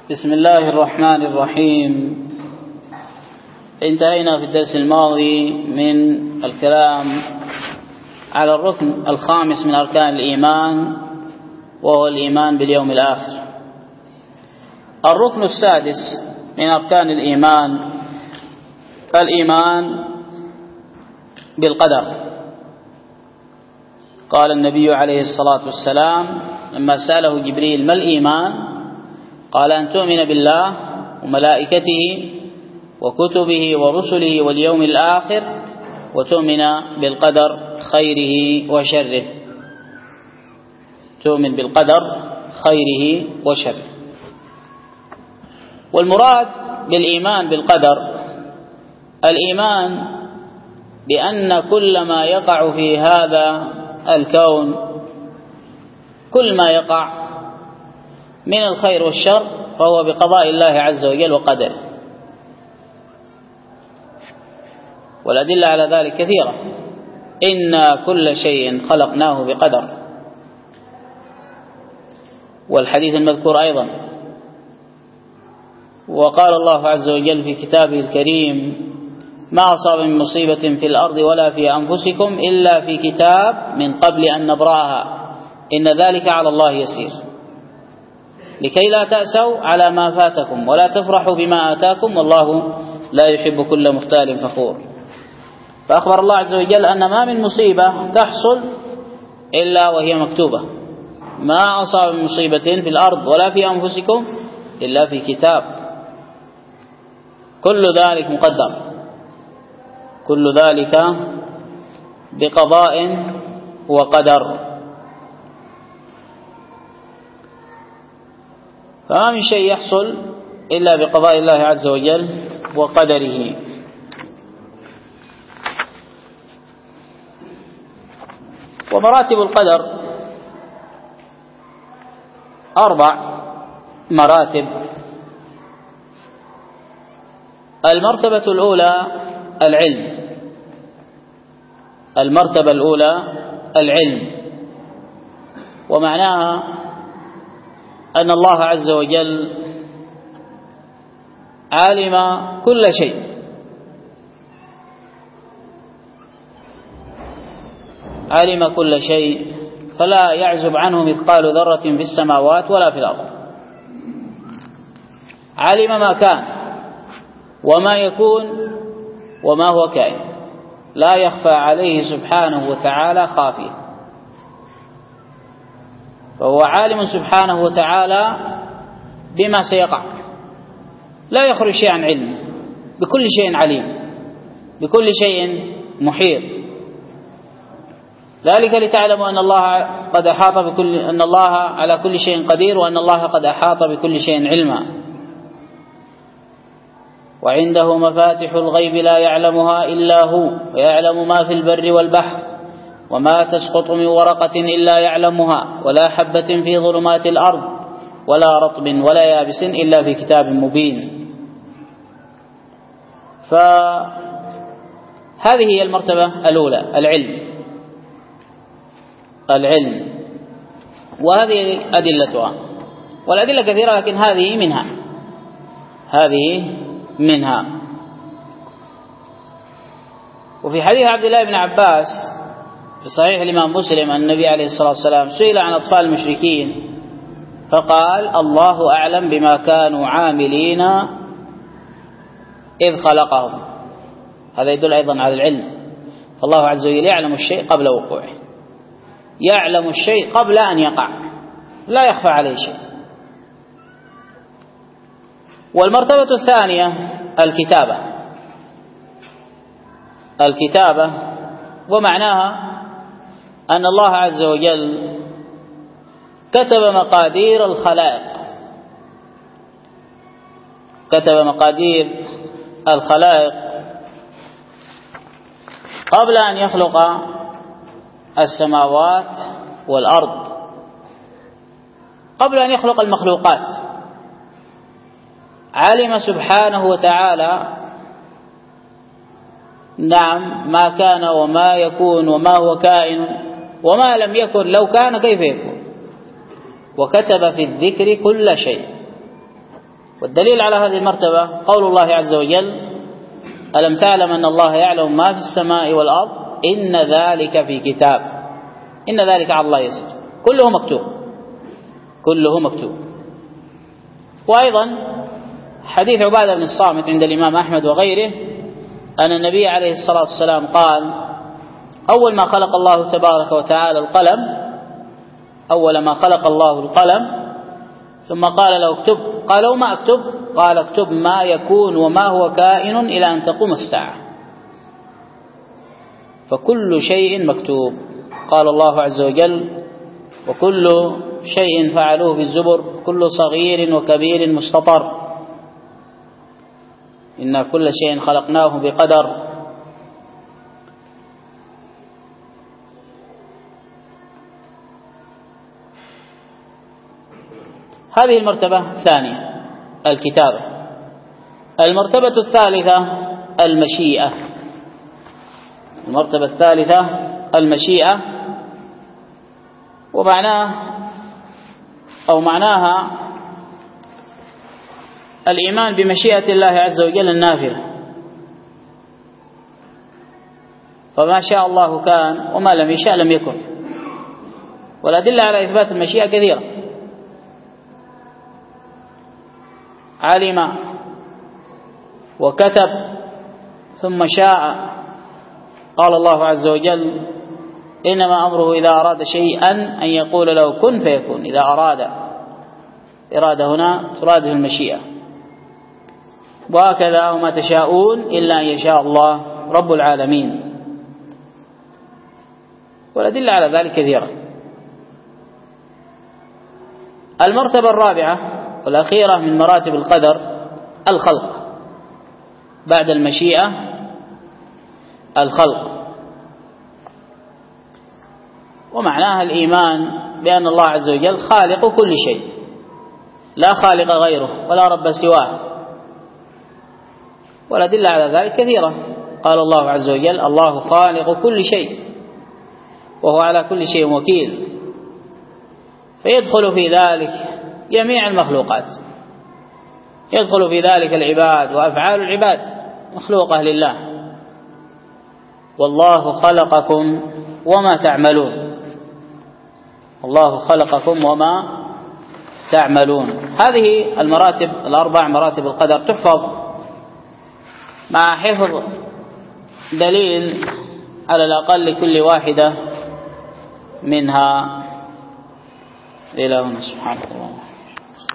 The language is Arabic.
بسم الله الرحمن الرحيم. انتهينا في الدرس الماضي من الكلام على الركن الخامس من أركان الإيمان، وهو الإيمان باليوم الآخر. الركن السادس من أركان الإيمان الإيمان بالقدر. قال النبي عليه الصلاة والسلام لما سأله جبريل ما الإيمان؟ قال أن تؤمن بالله وملائكته وكتبه ورسله واليوم الآخر وتؤمن بالقدر خيره وشره. تؤمن بالقدر خيره وشره. والمراد بالإيمان بالقدر الإيمان بأن كل ما يقع في هذا الكون، كل ما يقع من الخير والشر فهو بقضاء الله عز وجل وقدره. والأدلة على ذلك كثيرة. إنا كل شيء خلقناه بقدر. والحديث المذكور أيضا. وقال الله عز وجل في كتابه الكريم ما أصاب من مصيبة في الأرض ولا في أنفسكم إلا في كتاب من قبل أن نبرأها إن ذلك على الله يسير لكي لا تأسوا على ما فاتكم ولا تفرحوا بما آتاكم والله لا يحب كل مختال فخور. فأخبر الله عز وجل أن ما من مصيبة تحصل إلا وهي مكتوبة. ما أصاب من مصيبة في الأرض ولا في أنفسكم إلا في كتاب. كل ذلك مقدر، كل ذلك بقضاء وقدر. فما من شيء يحصل إلا بقضاء الله عز وجل وقدره. ومراتب القدر 4 مراتب. المرتبة الأولى العلم. المرتبة الأولى العلم، ومعناها أن الله عز وجل علم كل شيء، علم كل شيء فلا يعزب عنه مثقال ذرة في السماوات ولا في الأرض. علم ما كان وما يكون وما هو كائن، لا يخفى عليه سبحانه وتعالى خافية. فهو عالم سبحانه وتعالى بما سيقع، لا يخرج شيء عن علمه، بكل شيء عليم، بكل شيء محيط. ذلك لتعلموا أن الله قد أحاط بكل، أن الله على كل شيء قدير، وأن الله قد أحاط بكل شيء علما. وعنده مفاتح الغيب لا يعلمها إلا هو، ويعلم ما في البر والبحر، وما تسقط من ورقة إلا يعلمها، ولا حبة في ظلمات الأرض ولا رطب ولا يابس إلا في كتاب مبين. فهذه هي المرتبة الأولى العلم. العلم، وهذه أدلتها، والأدلة كثيرة لكن هذه منها، هذه منها. وفي حديث عبد الله بن عباس في صحيح الإمام مسلم أن النبي عليه الصلاة والسلام سئل عن أطفال المشركين فقال الله أعلم بما كانوا عاملين إذ خلقهم. هذا يدل أيضا على العلم. فالله عز وجل يعلم الشيء قبل وقوعه، يعلم الشيء قبل أن يقع، لا يخفى عليه شيء. والمرتبة الثانية الكتابة. الكتابة ومعناها أن الله عز وجل كتب مقادير الخلائق، كتب مقادير الخلائق قبل أن يخلق السماوات والأرض، قبل أن يخلق المخلوقات. علم سبحانه وتعالى نعم ما كان وما يكون وما هو كائن وما لم يكن لو كان كيف يكون، وكتب في الذكر كل شيء. والدليل على هذه المرتبة قول الله عز وجل: ألم تعلم أن الله يعلم ما في السماء والأرض إن ذلك في كتاب. إن ذلك على الله يسير، كله مكتوب، كله مكتوب. وأيضا حديث عبادة بن الصامت عند الإمام أحمد وغيره أن النبي عليه الصلاة والسلام قال: أول ما خلق الله تبارك وتعالى القلم، أول ما خلق الله القلم ثم قال له اكتب، قال: وما أكتب؟ قال: اكتب ما يكون وما هو كائن إلى أن تقوم الساعة، فكل شيء مكتوب. قال الله عز وجل: وكل شيء فعلوه في الزبر، كل صغير وكبير مستطر، إن كل شيء خلقناه بقدر. هذه المرتبة الثانية الكتابة. المرتبة الثالثة المشيئة. المرتبة الثالثة المشيئة، ومعناه أو معناها الإيمان بمشيئة الله عز وجل النافذة، فما شاء الله كان وما لم يشاء لم يكن. والأدلة على إثبات المشيئة كثيرة. علم وكتب ثم شاء. قال الله عز وجل: إنما أمره إذا أراد شيئا أن يقول له كن فيكون. إذا أراد، إرادة هنا تراد المشيئة. وهكذا: وما تشاءون إلا أن يشاء الله رب العالمين. والأدلة على ذلك كثيرة. المرتبة الرابعة والأخيرة من مراتب القدر الخلق. بعد المشيئة الخلق، ومعناها الإيمان بأن الله عز وجل خالق كل شيء، لا خالق غيره ولا رب سواه. والأدلة على ذلك كثيرة. قال الله عز وجل: الله خالق كل شيء وهو على كل شيء وكيل. فيدخل في ذلك جميع المخلوقات، يدخل في ذلك العباد وأفعال العباد مخلوقة لله. والله خلقكم وما تعملون. الله خلقكم وما تعملون. هذه المراتب الأربع، مراتب القدر، تحفظ مع حفظ دليل على الأقل كل واحدة منها. إلهنا سبحانه وتعالى.